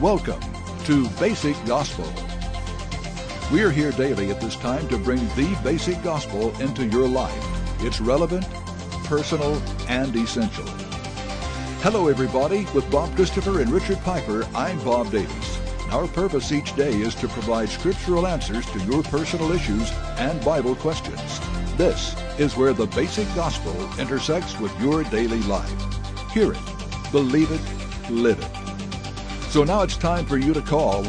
Welcome to Basic Gospel. We are here daily at this time to bring the basic gospel into your life. It's relevant, personal, and essential. Hello, everybody. With Bob Christopher and Richard Piper, I'm Bob Davis. Our purpose each day is to provide scriptural answers to your personal issues and Bible questions. This is where the basic gospel intersects with your daily life. Hear it, believe it, live it. So now it's time for you to call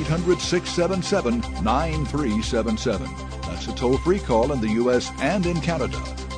1-800-677-9377. That's a toll-free call in the U.S. and in Canada.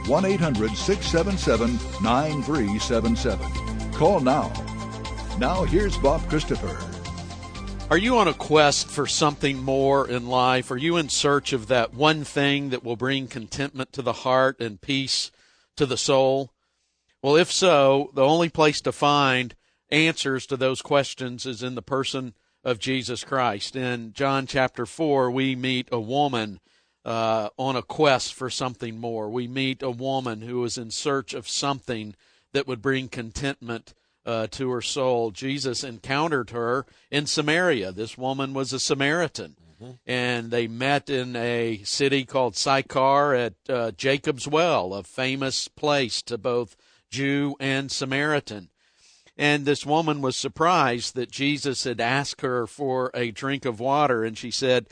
1-800-677-9377. Call now. Now here's Bob Christopher. Are you on a quest for something more in life? Are you in search of that one thing that will bring contentment to the heart and peace to the soul? Well, if so, the only place to find answers to those questions is in the person of Jesus Christ. In John chapter 4, we meet a woman on a quest for something more. We meet a woman who is in search of something that would bring contentment to her soul. Jesus encountered her in Samaria. This woman was a Samaritan, and they met in a city called Sychar at Jacob's Well, a famous place to both Jew and Samaritan. And this woman was surprised that Jesus had asked her for a drink of water, and she said,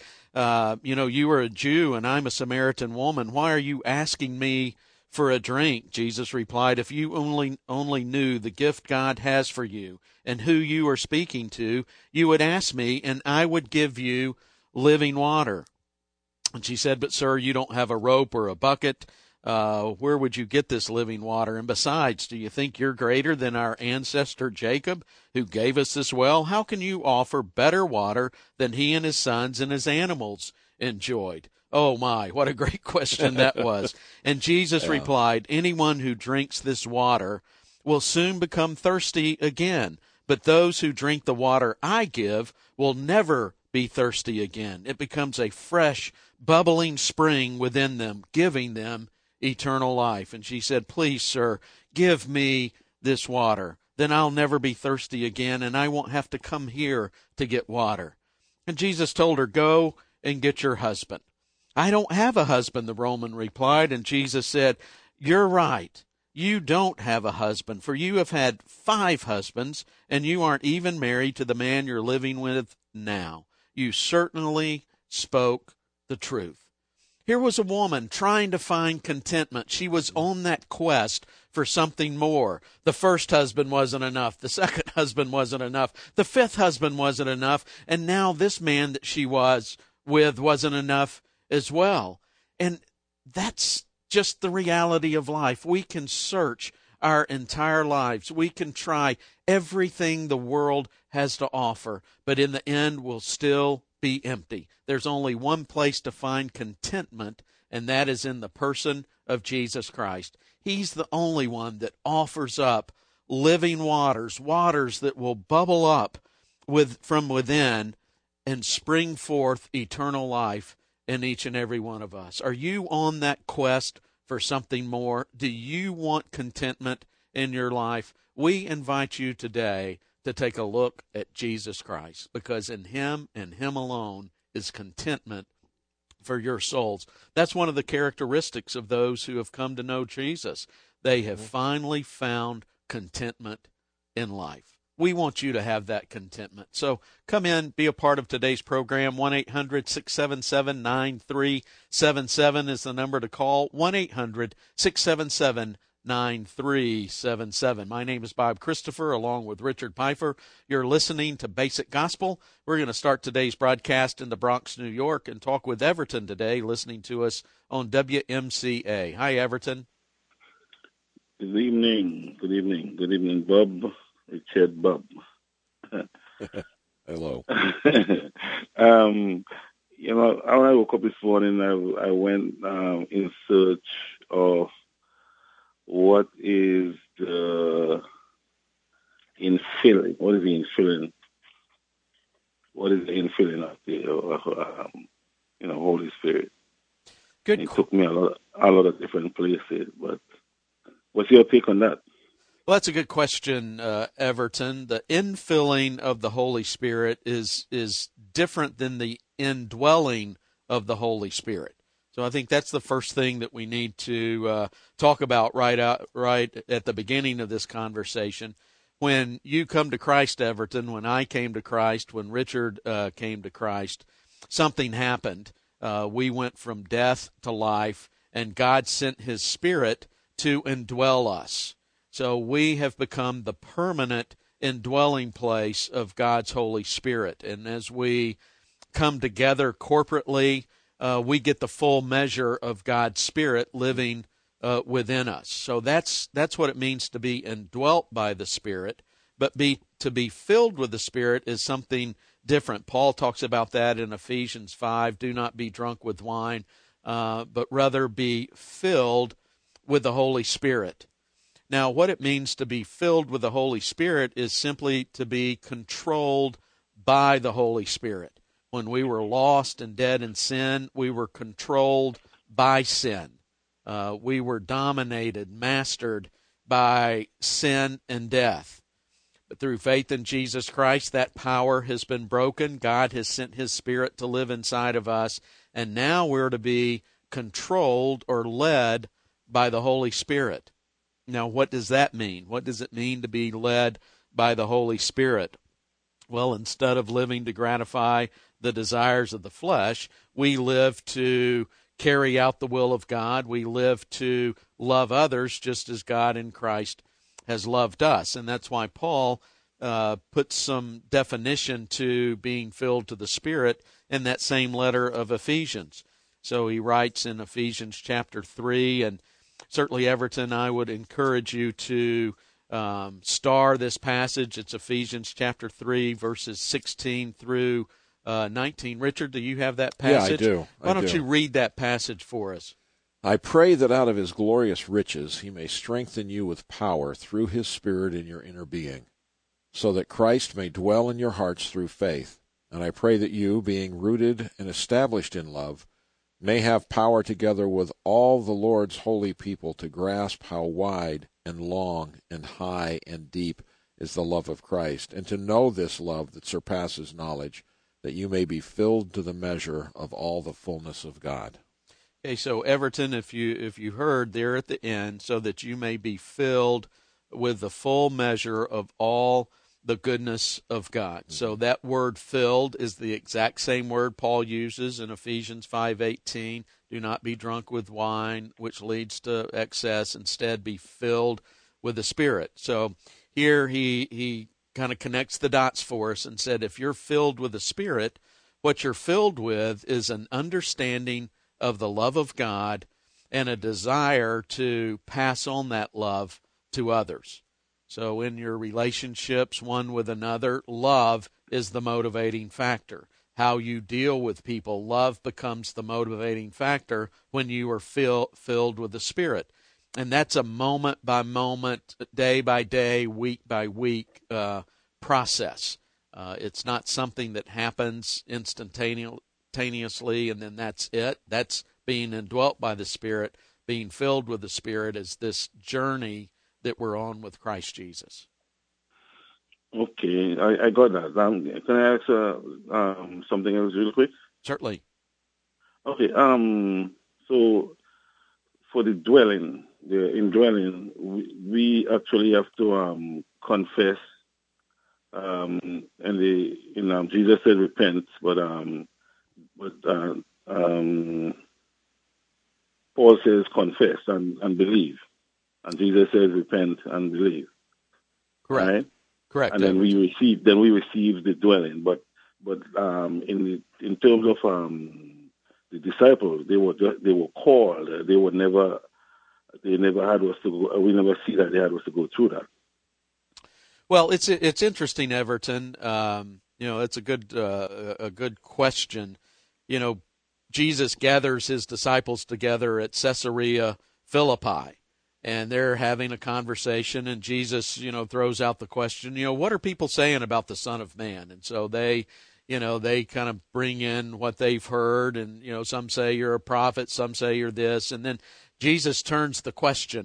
you are a Jew and I'm a Samaritan woman. Why are you asking me for a drink? Jesus replied, if you only knew the gift God has for you and who you are speaking to, you would ask me and I would give you living water. And she said, but sir, you don't have a rope or a bucket. Where would you get this living water? And besides, do you think you're greater than our ancestor Jacob, who gave us this well? How can you offer better water than he and his sons and his animals enjoyed? Oh my, what a great question that was. And Jesus replied, anyone who drinks this water will soon become thirsty again, but those who drink the water I give will never be thirsty again. It becomes a fresh, bubbling spring within them, giving them eternal life. And she said, please, sir, give me this water. Then I'll never be thirsty again, and I won't have to come here to get water. And Jesus told her, go and get your husband. I don't have a husband, the woman replied. And Jesus said, you're right. You don't have a husband, for you have had 5 husbands, and you aren't even married to the man you're living with now. You certainly spoke the truth. Here was a woman trying to find contentment. She was on that quest for something more. The first husband wasn't enough. The second husband wasn't enough. The 5th husband wasn't enough. And now this man that she was with wasn't enough as well. And that's just the reality of life. We can search our entire lives. We can try everything the world has to offer, but in the end, we'll still be empty. There's only one place to find contentment, and that is in the person of Jesus Christ. He's the only one that offers up living waters, waters that will bubble up from within and spring forth eternal life in each and every one of us. Are you on that quest for something more? Do you want contentment in your life? We invite you today to take a look at Jesus Christ, because in him and him alone is contentment for your souls. That's one of the characteristics of those who have come to know Jesus. They have finally found contentment in life. We want you to have that contentment. So come in, be a part of today's program. 1-800-677-9377 is the number to call. 1-800-677-9377. My name is Bob Christopher, along with Richard Piper. You're listening to Basic Gospel. We're going to start today's broadcast in the Bronx, New York, and talk with Everton today, listening to us on WMCA. Hi, Everton. Good evening. Good evening. Good evening, Bob. Richard Bob. Hello. When I woke up this morning, I went in search of what is the infilling. What is the infilling? What is the infilling of the Holy Spirit? Good. It took me a lot of different places, but what's your take on that? Well, that's a good question, Everton. The infilling of the Holy Spirit is different than the indwelling of the Holy Spirit. So I think that's the first thing that we need to talk about right at the beginning of this conversation. When you come to Christ, Everton, when I came to Christ, when Richard came to Christ, something happened. We went from death to life, and God sent His Spirit to indwell us. So we have become the permanent indwelling place of God's Holy Spirit. And as we come together corporately, we get the full measure of God's Spirit living within us. So that's what it means to be indwelt by the Spirit. But to be filled with the Spirit is something different. Paul talks about that in Ephesians 5. Do not be drunk with wine, but rather be filled with the Holy Spirit. Now, what it means to be filled with the Holy Spirit is simply to be controlled by the Holy Spirit. When we were lost and dead in sin, we were controlled by sin. We were dominated, mastered by sin and death. But through faith in Jesus Christ, that power has been broken. God has sent His Spirit to live inside of us, and now we're to be controlled or led by the Holy Spirit. Now, what does that mean? What does it mean to be led by the Holy Spirit? Well, instead of living to gratify the desires of the flesh, we live to carry out the will of God. We live to love others just as God in Christ has loved us. And that's why Paul puts some definition to being filled to the Spirit in that same letter of Ephesians. So he writes in Ephesians chapter 3, and certainly, Everton, I would encourage you to star this passage. It's Ephesians chapter 3, verses 16 through 19. Richard, do you have that passage? Yeah, I do. Why don't you read that passage for us? I pray that out of His glorious riches He may strengthen you with power through His Spirit in your inner being, so that Christ may dwell in your hearts through faith. And I pray that you, being rooted and established in love, may have power together with all the Lord's holy people to grasp how wide and long and high and deep is the love of Christ, and to know this love that surpasses knowledge, that you may be filled to the measure of all the fullness of God. Okay, so Everton, if you heard there at the end, so that you may be filled with the full measure of all the goodness of God. So that word filled is the exact same word Paul uses in Ephesians 5:18. Do not be drunk with wine, which leads to excess. Instead, be filled with the Spirit. So here he kind of connects the dots for us and said, if you're filled with the Spirit, what you're filled with is an understanding of the love of God and a desire to pass on that love to others. So in your relationships one with another, love is the motivating factor. How you deal with people, love becomes the motivating factor when you are filled with the Spirit. And that's a moment by moment, day by day, week by week process. It's not something that happens instantaneously and then that's it. That's being indwelt by the Spirit. Being filled with the Spirit is this journey that we're on with Christ Jesus. Okay, I got that. Can I ask something else real quick? Certainly. Okay, so for the indwelling, we actually have to confess, and Jesus said repent, but Paul says confess and believe. And Jesus says, "Repent and believe." Correct. Right? Correct. And then we receive the dwelling. But in terms of the disciples, they were called. They never had us to go. We never see that they had us to go through that. Well, it's interesting, Everton. It's a good question. Jesus gathers His disciples together at Caesarea Philippi. And they're having a conversation, and Jesus, throws out the question, what are people saying about the Son of Man? And so they kind of bring in what they've heard, and, some say you're a prophet, some say you're this. And then Jesus turns the question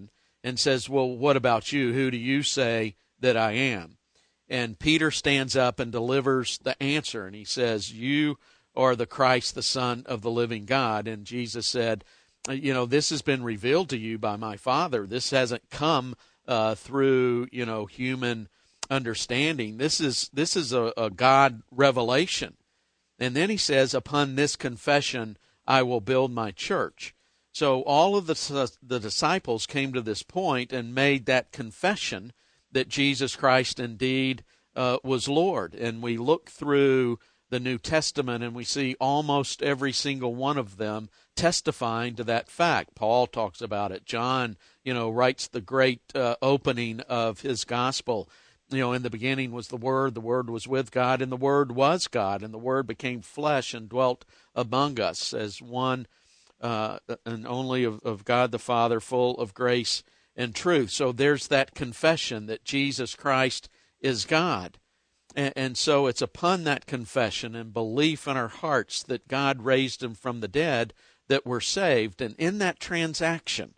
and says, well, what about you? Who do you say that I am? And Peter stands up and delivers the answer, and he says, you are the Christ, the Son of the living God. And Jesus said, this has been revealed to you by my Father. This hasn't come through, human understanding. This is a God revelation. And then he says, upon this confession, I will build my church. So all of the disciples came to this point and made that confession that Jesus Christ indeed was Lord. And we look through the New Testament and we see almost every single one of them testifying to that fact. Paul talks about it. John, writes the great opening of his gospel. In the beginning was the Word was with God, and the Word was God, and the Word became flesh and dwelt among us as one and only of God the Father, full of grace and truth. So there's that confession that Jesus Christ is God. And so it's upon that confession and belief in our hearts that God raised him from the dead that we're saved. And in that transaction,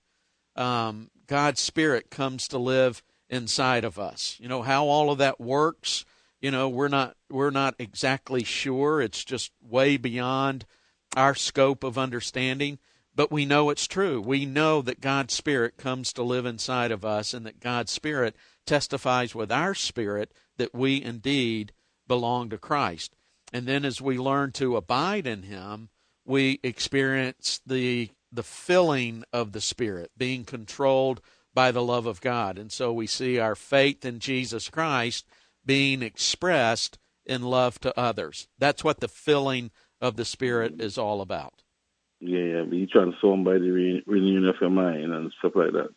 God's Spirit comes to live inside of us. How all of that works, we're not exactly sure. It's just way beyond our scope of understanding, but we know it's true. We know that God's Spirit comes to live inside of us, and that God's Spirit testifies with our spirit that we indeed belong to Christ. And then as we learn to abide in him, we experience the filling of the Spirit, being controlled by the love of God. And so we see our faith in Jesus Christ being expressed in love to others. That's what the filling of the Spirit is all about. Yeah, be transformed by the renewing of your mind and stuff like that.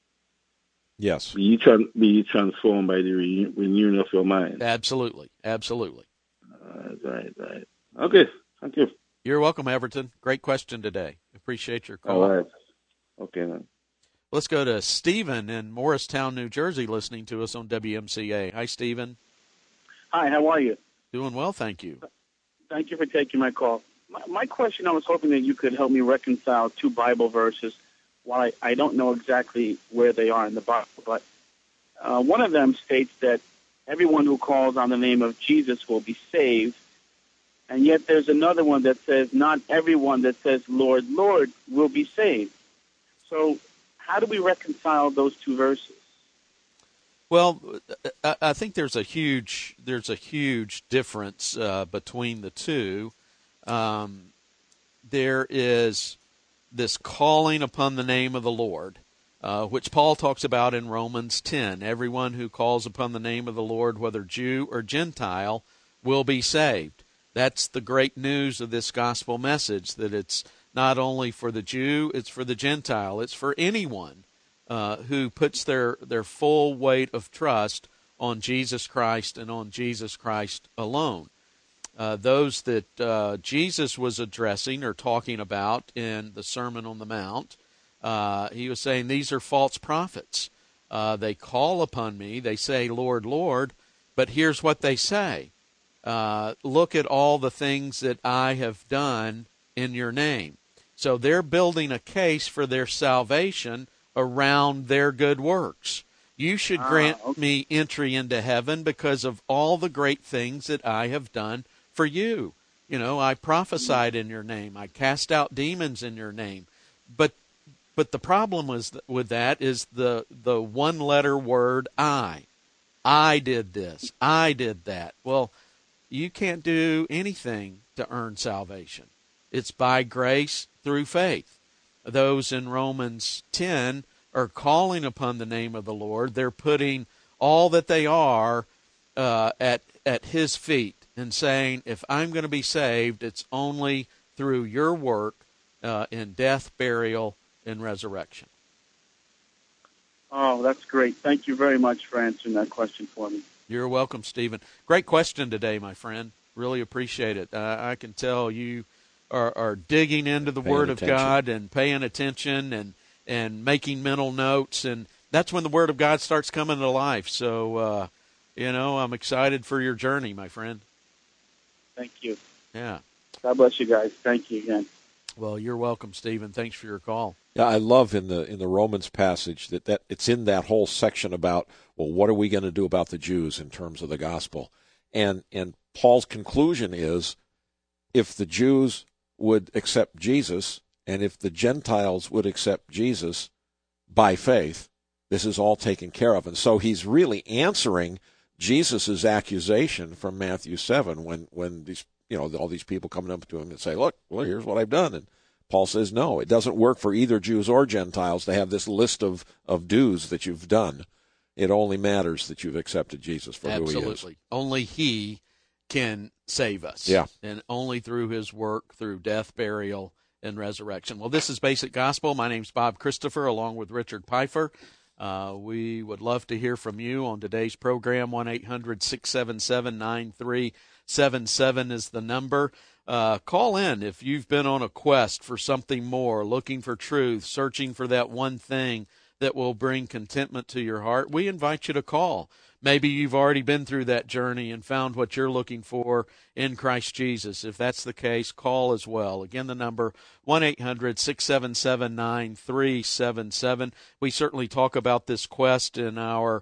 Yes. Be transformed by the renewing of your mind. Absolutely. Right. Okay, thank you. You're welcome, Everton. Great question today. Appreciate your call. All right. Okay, man. Let's go to Stephen in Morristown, New Jersey, listening to us on WMCA. Hi, Stephen. Hi, how are you? Doing well, thank you. Thank you for taking my call. My question, I was hoping that you could help me reconcile two Bible verses. While I don't know exactly where they are in the Bible, but one of them states that everyone who calls on the name of Jesus will be saved, and yet there's another one that says not everyone that says, Lord, Lord, will be saved. So how do we reconcile those two verses? Well, I think there's a huge difference between the two. There is this calling upon the name of the Lord, which Paul talks about in Romans 10. Everyone who calls upon the name of the Lord, whether Jew or Gentile, will be saved. That's the great news of this gospel message, that it's not only for the Jew, it's for the Gentile. It's for anyone who puts their full weight of trust on Jesus Christ and on Jesus Christ alone. Those that Jesus was addressing or talking about in the Sermon on the Mount, he was saying, these are false prophets. They call upon me, they say, Lord, Lord, but here's what they say. Look at all the things that I have done in your name. So they're building a case for their salvation around their good works. You should grant me entry into heaven because of all the great things that I have done for you. I prophesied in your name. I cast out demons in your name. But the problem with that is the one-letter word I. I did this. I did that. Well, you can't do anything to earn salvation. It's by grace through faith. Those in Romans 10 are calling upon the name of the Lord. They're putting all that they are at his feet and saying, if I'm going to be saved, it's only through your work in death, burial, and resurrection. Oh, that's great. Thank you very much for answering that question for me. You're welcome, Stephen. Great question today, my friend. Really appreciate it. I can tell you are digging into the Word of God and paying attention and making mental notes, and that's when the Word of God starts coming to life. So, I'm excited for your journey, my friend. Thank you. Yeah. God bless you guys. Thank you again. Well, you're welcome, Stephen. Thanks for your call. Yeah, I love in the Romans passage that it's in that whole section about, well, what are we going to do about the Jews in terms of the gospel? And Paul's conclusion is, if the Jews would accept Jesus, and if the Gentiles would accept Jesus by faith, this is all taken care of. And so he's really answering Jesus' accusation from Matthew 7 when these, all these people coming up to him and say, look, well, here's what I've done. And Paul says, no, it doesn't work for either Jews or Gentiles to have this list of dues that you've done. It only matters that you've accepted Jesus for who he is. Absolutely. Only he can save us. Yeah. And only through his work, through death, burial, and resurrection. Well, this is Basic Gospel. My name's Bob Christopher, along with Richard Pfeiffer. We would love to hear from you on today's program. 1-800-677-9377 is the number. Call in if you've been on a quest for something more, looking for truth, searching for that one thing that will bring contentment to your heart. We invite you to call. Maybe you've already been through that journey and found what you're looking for in Christ Jesus. If that's the case, call as well. Again, the number, 1-800-677-9377. We certainly talk about this quest in our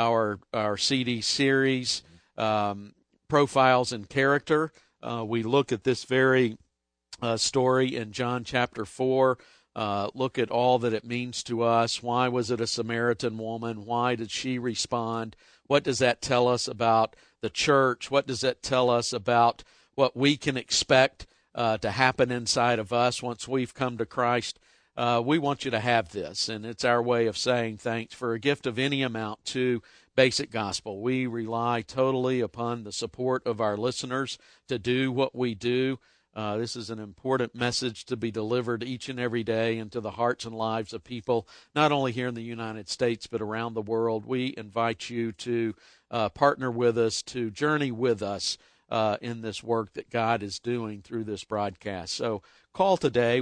CD series, Profiles in Character. We look at this very story in John chapter 4. Look at all that it means to us. Why was it a Samaritan woman? Why did she respond? What does that tell us about the church? What does that tell us about what we can expect to happen inside of us once we've come to Christ? We want you to have this, and it's our way of saying thanks for a gift of any amount to Basic Gospel. We rely totally upon the support of our listeners to do what we do. This is an important message to be delivered each and every day into the hearts and lives of people, not only here in the United States, but around the world. We invite you to partner with us, to journey with us in this work that God is doing through this broadcast. So call today,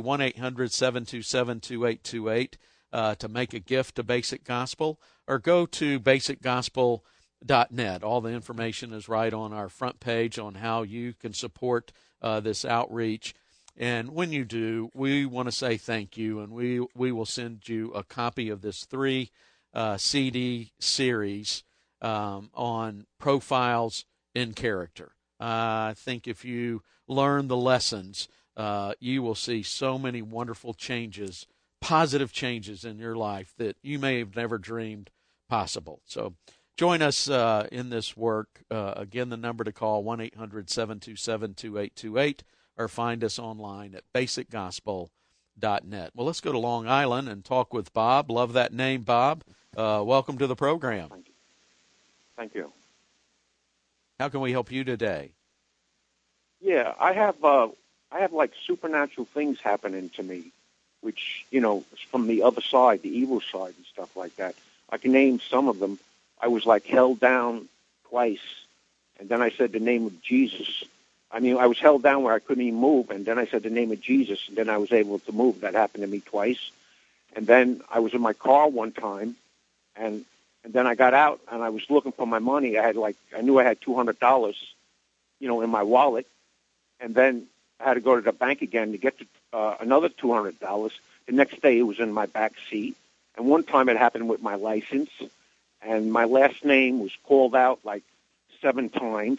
1-800-727-2828, to make a gift to Basic Gospel, or go to basicgospel.net. All the information is right on our front page on how you can support this outreach. And when you do, we want to say thank you, and we will send you a copy of this 3 CD series on Profiles in Character. I think if you learn the lessons, you will see so many wonderful changes, positive changes in your life that you may have never dreamed possible. So join us in this work. Again, the number to call, 1-800-727-2828, or find us online at basicgospel.net. Well, let's go to Long Island and talk with Bob. Love that name, Bob. Welcome to the program. Thank you. How can we help you today? Yeah, I have like supernatural things happening to me, which, is from the other side, the evil side and stuff like that. I can name some of them. I was like held down twice, and then I said the name of Jesus. I was held down where I couldn't even move, and then I said the name of Jesus, and then I was able to move. That happened to me twice. And then I was in my car one time, and then I got out, and I was looking for my money. I knew I had $200, in my wallet, and then I had to go to the bank again to get another $200. The next day it was in my back seat, and one time it happened with my license. And my last name was called out like 7 times.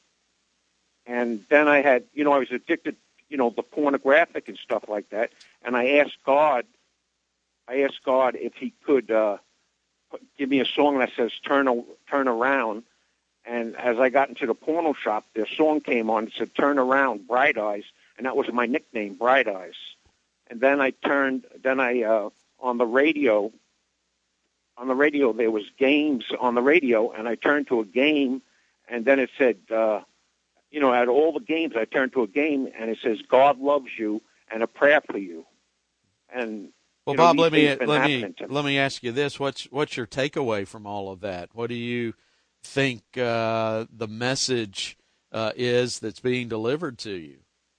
And then I had, I was addicted, the pornographic and stuff like that. And I asked God if he could give me a song that says turn around. And as I got into the porno shop, their song came on. It said, Turn Around, Bright Eyes. And that was my nickname, Bright Eyes. And then on the radio, there was games on the radio, and I turned to a game, and then it said, out of all the games, I turned to a game, and it says, God loves you, and a prayer for you. And well, Bob, let me ask you this: what's your takeaway from all of that? What do you think the message is that's being delivered to you?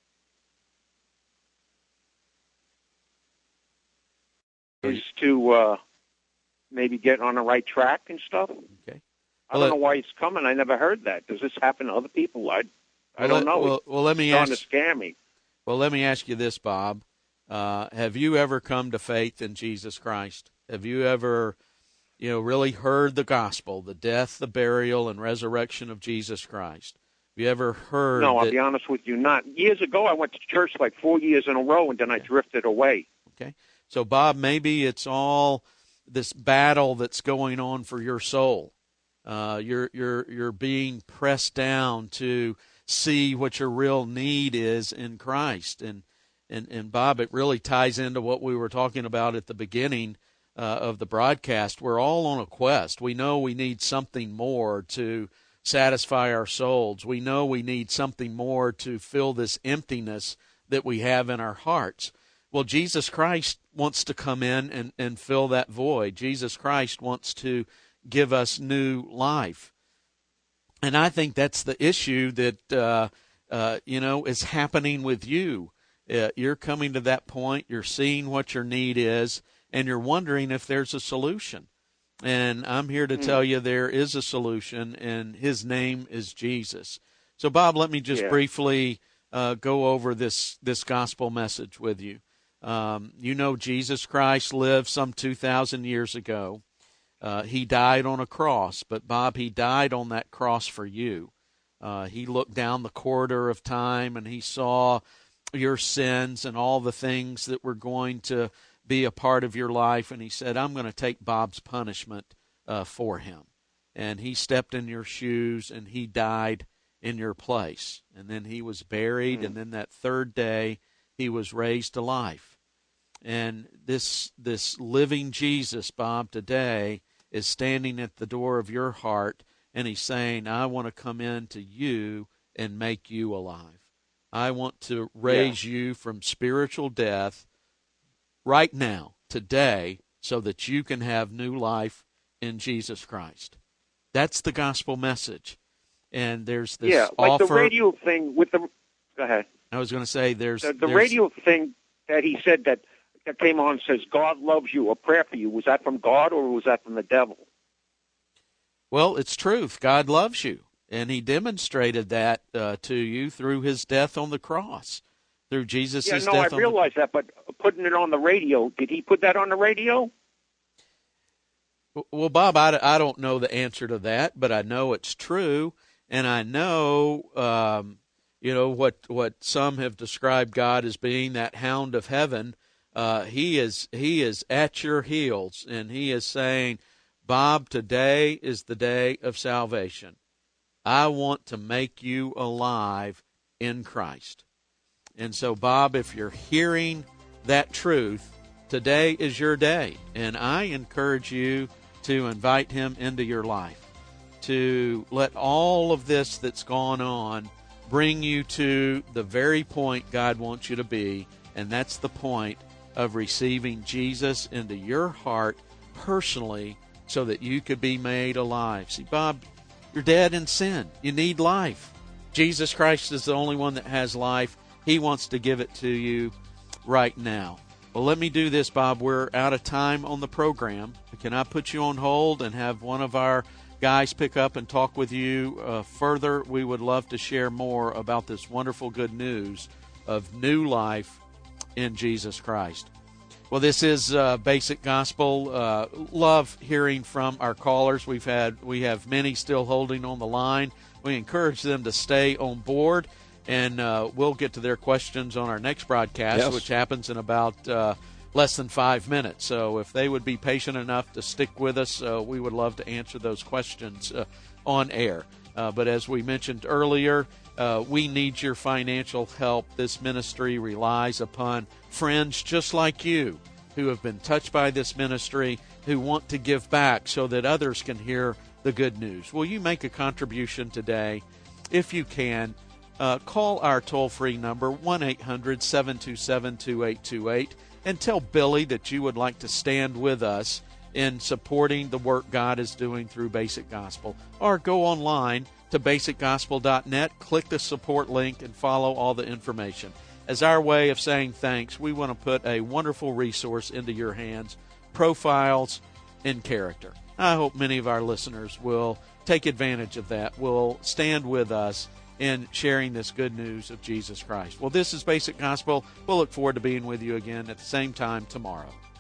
Is to maybe get on the right track and stuff. Okay. I don't know why it's coming. I never heard that. Does this happen to other people? I don't know. Well, let me it's trying to scare me. Well, let me ask you this, Bob. Have you ever come to faith in Jesus Christ? Have you ever, really heard the gospel, the death, the burial, and resurrection of Jesus Christ? Have you ever heard? No, I'll be honest with you, not. Years ago, I went to church like 4 years in a row, and then I drifted away. Okay. So, Bob, maybe it's all this battle that's going on for your soul. You're being pressed down to see what your real need is in Christ. And Bob, it really ties into what we were talking about at the beginning of the broadcast. We're all on a quest. We know we need something more to satisfy our souls. We know we need something more to fill this emptiness that we have in our hearts. Well, Jesus Christ wants to come in and fill that void. Jesus Christ wants to give us new life. And I think that's the issue that, is happening with you. You're coming to that point, you're seeing what your need is, and you're wondering if there's a solution. And I'm here to tell you there is a solution, and his name is Jesus. So, Bob, let me just briefly go over this gospel message with you. Jesus Christ lived some 2,000 years ago. He died on a cross, but, Bob, he died on that cross for you. He looked down the corridor of time, and he saw your sins and all the things that were going to be a part of your life, and he said, I'm going to take Bob's punishment for him. And he stepped in your shoes, and he died in your place. And then he was buried, and then that third day he was raised to life. And this living Jesus, Bob, today is standing at the door of your heart, and he's saying, I want to come into you and make you alive. I want to raise you from spiritual death right now, today, so that you can have new life in Jesus Christ. That's the gospel message. And there's this offer. The radio thing with the... Go ahead. I was going to say there's... The radio thing that he said that came on says, God loves you, a prayer for you. Was that from God or was that from the devil? Well, it's truth. God loves you. And he demonstrated that to you through his death on the cross, through Jesus' death on the cross. I realize that, but putting it on the radio, did he put that on the radio? Well, Bob, I don't know the answer to that, but I know it's true, and I know, what some have described God as being that hound of heaven. He is at your heels, and he is saying, Bob, today is the day of salvation. I want to make you alive in Christ. And so, Bob, if you're hearing that truth, today is your day. And I encourage you to invite him into your life, to let all of this that's gone on bring you to the very point God wants you to be, and that's the point of receiving Jesus into your heart personally so that you could be made alive. See, Bob, you're dead in sin. You need life. Jesus Christ is the only one that has life. He wants to give it to you right now. Well, let me do this, Bob. We're out of time on the program. Can I put you on hold and have one of our guys pick up and talk with you further? We would love to share more about this wonderful good news of new life in Jesus Christ. Well, this is Basic Gospel. Love hearing from our callers. We have many still holding on the line. We encourage them to stay on board, and we'll get to their questions on our next broadcast, which happens in about less than 5 minutes. So if they would be patient enough to stick with us, we would love to answer those questions on air. But as we mentioned earlier, we need your financial help. This ministry relies upon friends just like you who have been touched by this ministry, who want to give back so that others can hear the good news. Will you make a contribution today? If you can, call our toll-free number, 1-800-727-2828, and tell Billy that you would like to stand with us in supporting the work God is doing through Basic Gospel. Or go online to basicgospel.net, click the support link, and follow all the information. As our way of saying thanks, we want to put a wonderful resource into your hands, Profiles in Character. I hope many of our listeners will take advantage of that, will stand with us in sharing this good news of Jesus Christ. Well, this is Basic Gospel. We'll look forward to being with you again at the same time tomorrow.